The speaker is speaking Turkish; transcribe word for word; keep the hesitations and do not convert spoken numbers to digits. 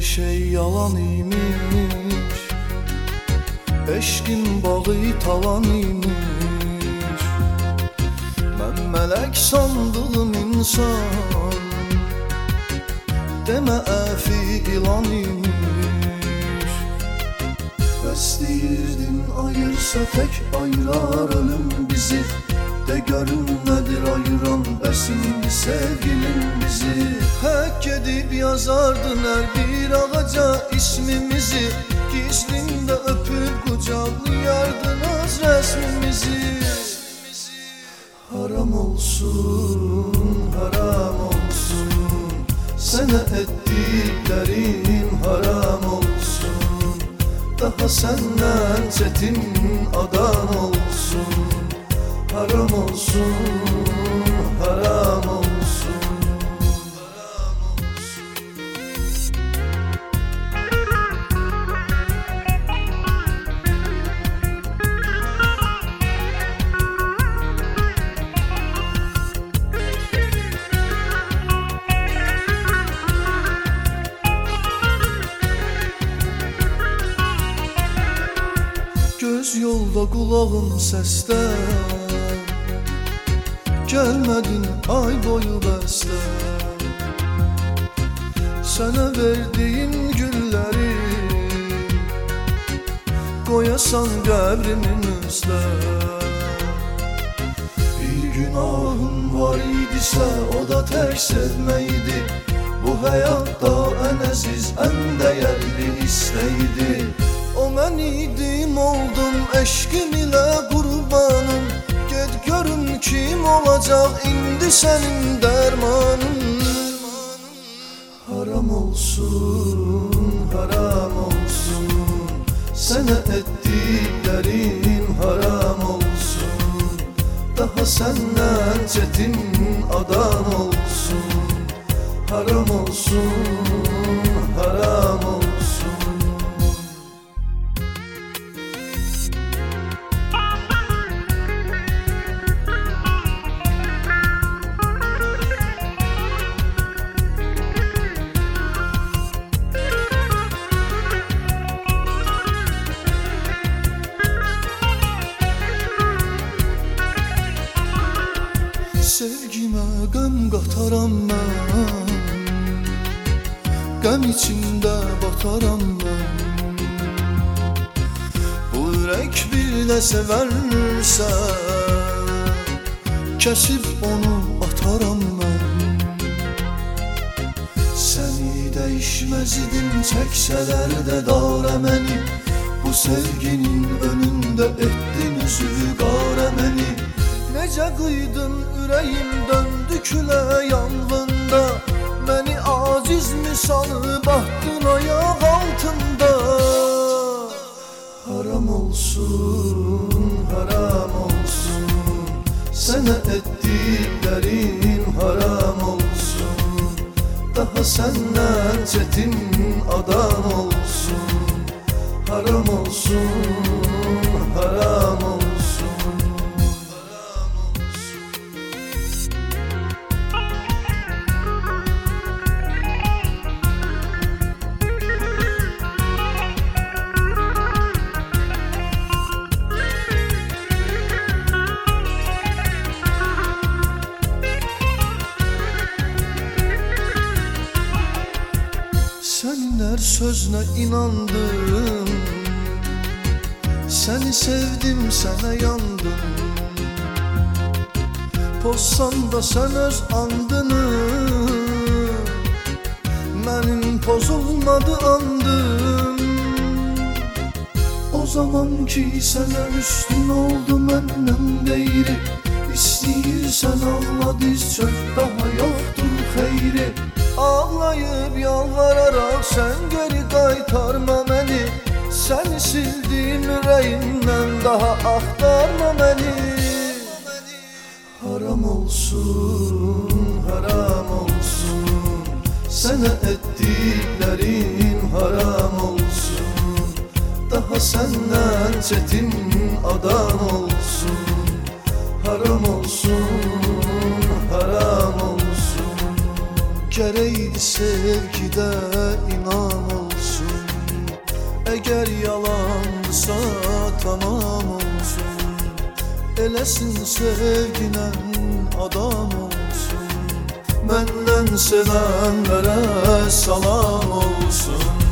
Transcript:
her şey yalan imiş, eşkin bağı talan imiş. Ben melek sandığım insan, deme əfi ilan imiş. Bəs deyirdin ayırsa tek ayırar ölüm bizi. De görün nedir ayıran besin sevgilim bizi. Hak edip yazardın her bir ağaca ismimizi. Gizlinde öpüp kucaklayardınız resmimizi. Haram olsun, haram olsun, sana ettiklerin haram olsun. Daha senden çetin adan olsun. Haram olsun, haram olsun, haram olsun. Göz yolda kulağım seste, gelmedin ay boyu bəstə. Sənə verdiğin gülləri qoyasan qəbrimin üstə. Bir günahım var idisə o da tək sevməkdi. Bu həyatda ən əziz, ən dəyərli istəydi. O mən idim, oldum eşqim ilə qurbanım. Ged görüm kim olacak indi senin dermanın. Haram olsun, haram olsun, sana ettiklerin haram olsun. Daha senden çetin adan olsun. Haram olsun, haram olsun. Sevgime qəm qataram mən, qəm içində bataram mən. Bu ürək bir də sevərsə, kəsib onu ataram mən. Səni dəyişməz idim, çəksələr də dara məni. Bu sevginin önündə etdin üzü qara məni. Necə qıydın ürəyim döndü külə yanğında. Məni aciz misalı bahtın ayaq altında. Haram olsun, haram olsun, sana ettiklerin haram olsun. Daha senden çetin adan olsun. Haram olsun, haram olsun. Senin her sözüne inandım, seni sevdim, sana yandım. Pozsan da sen öz andını, benim pozulmadı andım. O zaman ki sana üstün oldu menden gayri. İstəyirsən ağla diz çök, daha yoktur xeyri. Ağlayıp yalvararak sen geri qaytarma məni. Səni sildim ürəyimdən, daha axtarma məni. Haram olsun, haram olsun, sana ettiklerin haram olsun. Daha senden çetin adan olsun. Haram olsun, haram olsun. Gereydi sevgide inan olsun. Eğer yalansa tamam olsun, eləsin sevginen adam olsun. Məndən sevənlərə salam olsun.